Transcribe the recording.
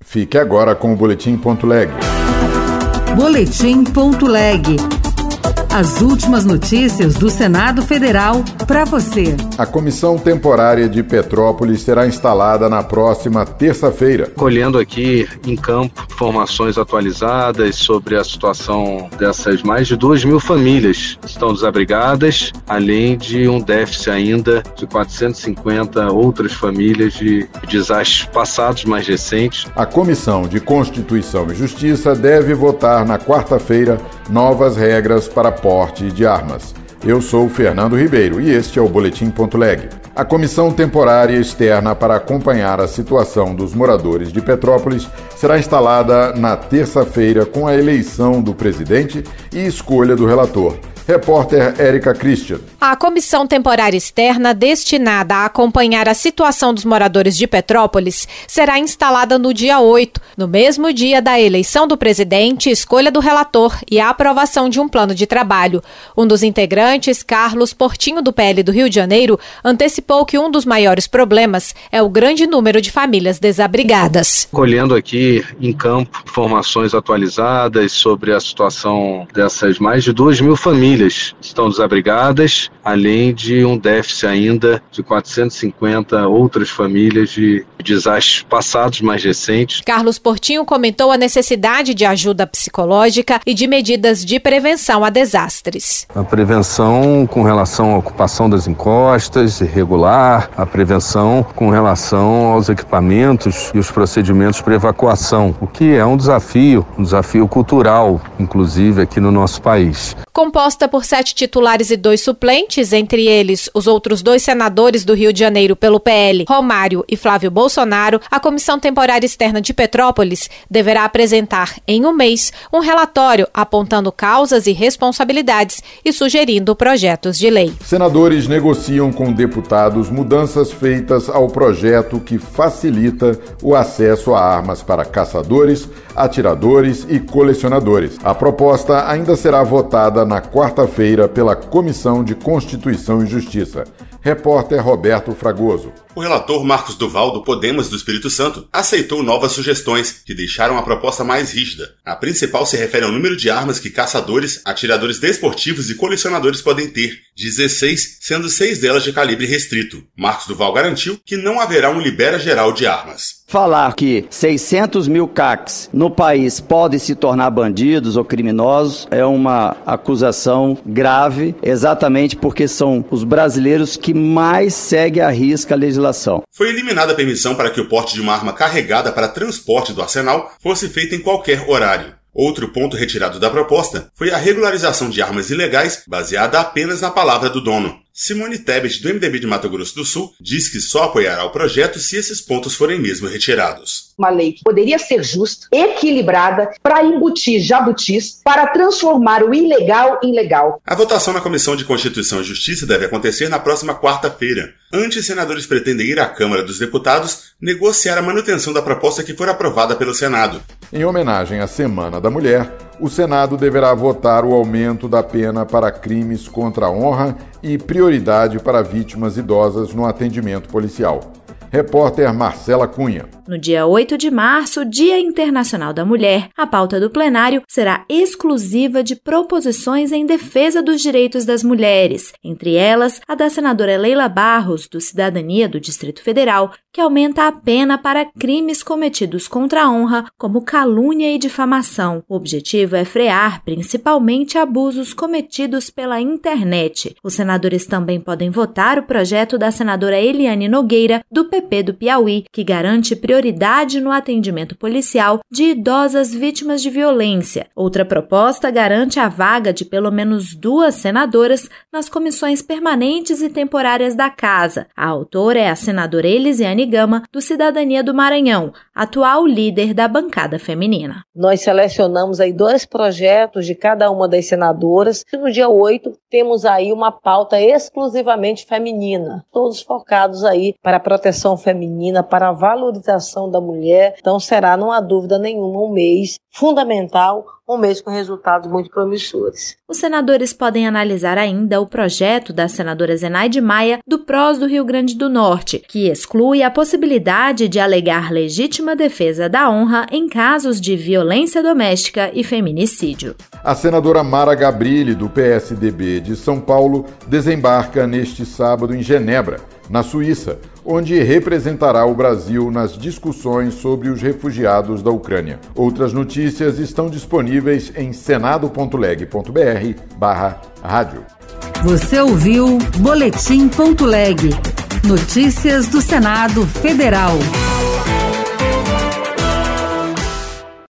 Fique agora com o Boletim.leg. Boletim.leg. As últimas notícias do Senado Federal para você. A Comissão Temporária de Petrópolis será instalada na próxima terça-feira. Colhendo aqui em campo informações atualizadas sobre a situação dessas mais de 2.000 famílias que estão desabrigadas, além de um déficit ainda de 450 outras famílias de desastres passados mais recentes. A Comissão de Constituição e Justiça deve votar na quarta-feira novas regras para porte de armas. Eu sou Fernando Ribeiro e este é o Boletim.leg. A Comissão Temporária Externa para acompanhar a situação dos moradores de Petrópolis será instalada na terça-feira com a eleição do presidente e escolha do relator. Repórter Érica Christian. A Comissão Temporária Externa, destinada a acompanhar a situação dos moradores de Petrópolis, será instalada no dia 8, no mesmo dia da eleição do presidente, escolha do relator e a aprovação de um plano de trabalho. Um dos integrantes, Carlos Portinho, do PL do Rio de Janeiro, antecipou que um dos maiores problemas é o grande número de famílias desabrigadas. Colhendo aqui em campo informações atualizadas sobre a situação dessas mais de 2.000 famílias estão desabrigadas, além de um déficit ainda de 450 outras famílias de desastres passados mais recentes. Carlos Portinho comentou a necessidade de ajuda psicológica e de medidas de prevenção a desastres. A prevenção com relação à ocupação das encostas irregular, a prevenção com relação aos equipamentos e os procedimentos para evacuação, o que é um desafio cultural, inclusive aqui no nosso país. Composta por 7 titulares e 2 suplentes, entre eles os outros 2 senadores do Rio de Janeiro pelo PL, Romário e Flávio Bolsonaro, a Comissão Temporária Externa de Petrópolis deverá apresentar em um mês um relatório apontando causas e responsabilidades e sugerindo projetos de lei. Senadores negociam com deputados mudanças feitas ao projeto que facilita o acesso a armas para caçadores, atiradores e colecionadores. A proposta ainda será votada na quarta-feira pela Comissão de Constituição e Justiça. Repórter Roberto Fragoso. O relator Marcos Duval, do Podemos do Espírito Santo, aceitou novas sugestões que deixaram a proposta mais rígida. A principal se refere ao número de armas que caçadores, atiradores desportivos e colecionadores podem ter, 16, sendo 6 delas de calibre restrito. Marcos Duval garantiu que não haverá um libera geral de armas. Falar que 600 mil CACs no país podem se tornar bandidos ou criminosos é uma acusação grave, exatamente porque são os brasileiros que mais seguem à risca a legislação. Foi eliminada a permissão para que o porte de uma arma carregada para transporte do arsenal fosse feito em qualquer horário. Outro ponto retirado da proposta foi a regularização de armas ilegais baseada apenas na palavra do dono. Simone Tebet, do MDB de Mato Grosso do Sul, diz que só apoiará o projeto se esses pontos forem mesmo retirados. Uma lei que poderia ser justa, equilibrada, para embutir jabutis, para transformar o ilegal em legal. A votação na Comissão de Constituição e Justiça deve acontecer na próxima quarta-feira. Antes, senadores pretendem ir à Câmara dos Deputados negociar a manutenção da proposta que for aprovada pelo Senado. Em homenagem à Semana da Mulher, o Senado deverá votar o aumento da pena para crimes contra a honra e prioridade para vítimas idosas no atendimento policial. Repórter Marcela Cunha. No dia 8 de março, Dia Internacional da Mulher, a pauta do plenário será exclusiva de proposições em defesa dos direitos das mulheres, entre elas a da senadora Leila Barros, do Cidadania do Distrito Federal, que aumenta a pena para crimes cometidos contra a honra, como calúnia e difamação. O objetivo é frear principalmente abusos cometidos pela internet. Os senadores também podem votar o projeto da senadora Eliane Nogueira, do PP do Piauí, que garante prioridade no atendimento policial de idosas vítimas de violência. Outra proposta garante a vaga de pelo menos 2 senadoras nas comissões permanentes e temporárias da Casa. A autora é a senadora Elisiane Gama, do Cidadania do Maranhão, atual líder da bancada feminina. Nós selecionamos aí 2 projetos de cada uma das senadoras. No dia 8, temos aí uma pauta exclusivamente feminina, todos focados aí para a proteção feminina, para a valorização da mulher. Então será, não há dúvida nenhuma, um mês fundamental, um mês com resultados muito promissores. Os senadores podem analisar ainda o projeto da senadora Zenaide Maia, do PROS do Rio Grande do Norte, que exclui a possibilidade de alegar legítima defesa da honra em casos de violência doméstica e feminicídio. A senadora Mara Gabrilli, do PSDB de São Paulo, desembarca neste sábado em Genebra, na Suíça, onde representará o Brasil nas discussões sobre os refugiados da Ucrânia. Outras notícias estão disponíveis em senado.leg.br/rádio. Você ouviu Boletim.leg. Notícias do Senado Federal.